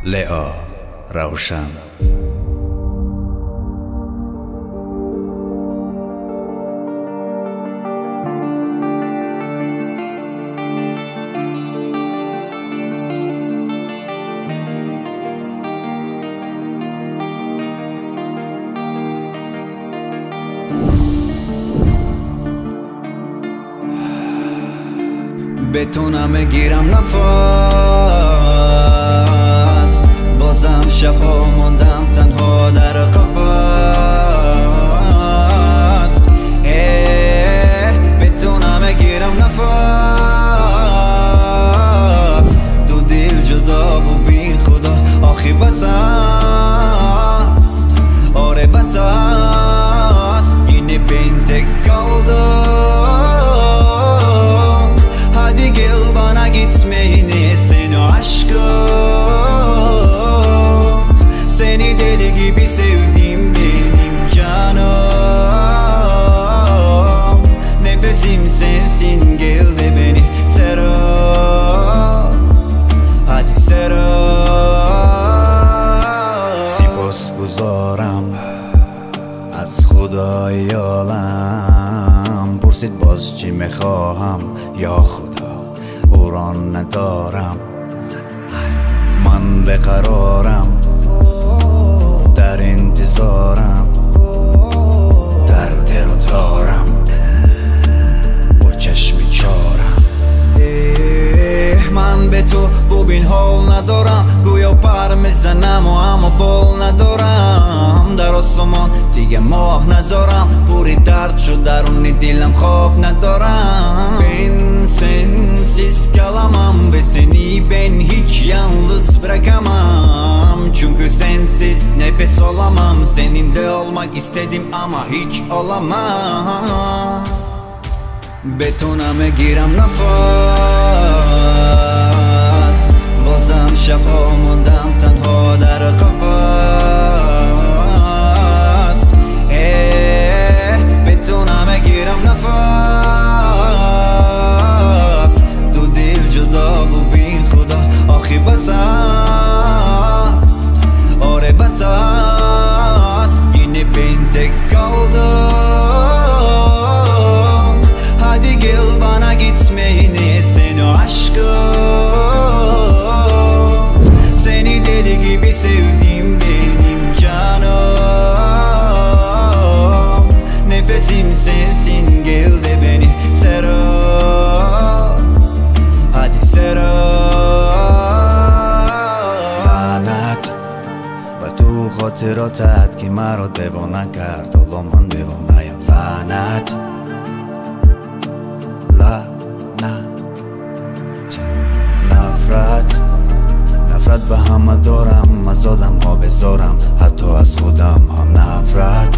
لئا روشن. بتونم گیرم نفس، بازم شبها موندم تنها در قفس. بتونم گیرم نفس، دو دل جدا و بی خدا آخی بس است. آره بس است، yine ben tek kaldım. Hadi gel bana gitmeyini seni aşkım. Seni deli gibi sevdim benim canım. Nefesim sensin, gel de beni sarıl. Hadi sarıl. سپاسگزارم از خدای عالم، پرسید باز چی میخواهم یا خدا او را ندارم. من بقرارم در انتظارم، در دل و تارم با چشم چارم. من به تو ببین حال ندارم، گویا پر میزنم و اما بال ندارم. در آسمان دیگه ماه ندارم، پوری درد شد درون دلم خواب ندارم. Ben sensiz kalamam ve seni ben hiç yalnız bırakamam. Çünkü sensiz nefes alamam, seninle olmak istedim ama hiç olamam. بتونم گیرم نفس، بازم شبها موندم تنها در قفس. بتونم گیرم نفس، دو دل جدا و بی خدا آخی بس است. آره بس است، yine ben tek kaldım. Hadi gel bana gitmeyini seni aşkım. Seni deli gibi sevdim benim canım. Nefesim sensin, gel de beni sarıl. Hadi sarıl. لعنت و تو خاطراتت که مرا دیوانه کرد، حالا من دیوانه‌ام. لعنت نفرت به همه دارم، از آدم ها بذارم، حتی از خودم هم نفرت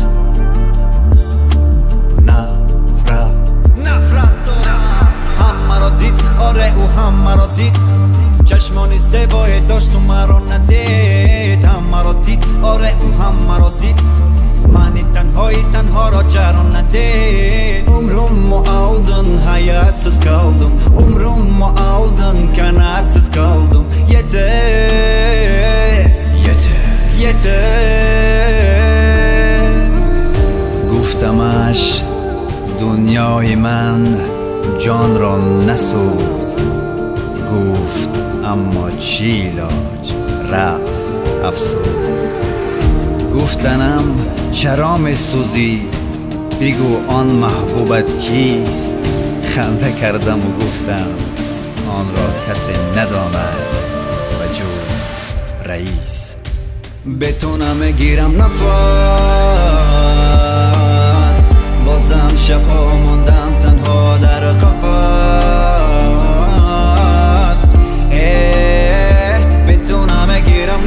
دارم. هم مرا دید، آره او هم مرا دید، چشمانی زیبای داشت و مرا ندید. هم مرا دید، آره او هم مرا دید، mani تنها را جران ندید. Umrumu aldın, hayatsız kaldım. Umrumu aldın, kanatsız kaldım. Yeter گفتمش دنیای من جان را نسوز، گفت اما چی علاج، رفت افسوس. گفتنم چرا میسوزی، بگو آن محبوبت کیست. خنده کردم و گفتم آن را کسی نداند و جز رئیس. بتونم گیرم نفس، بازم شبها موندم تنها در قفس. بتونم گیرم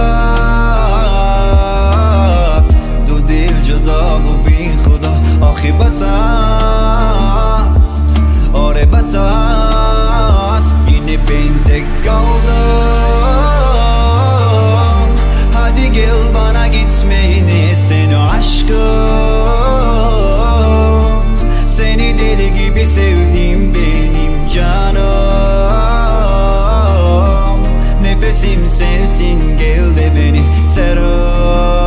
نفس، دو دل جدا و بی خدا آخی بس است. آره بس است، yine ben tek kaldım. Hadi gel bana gitmeyini seni aşkım. Seni sensin, gel de beni sarıl.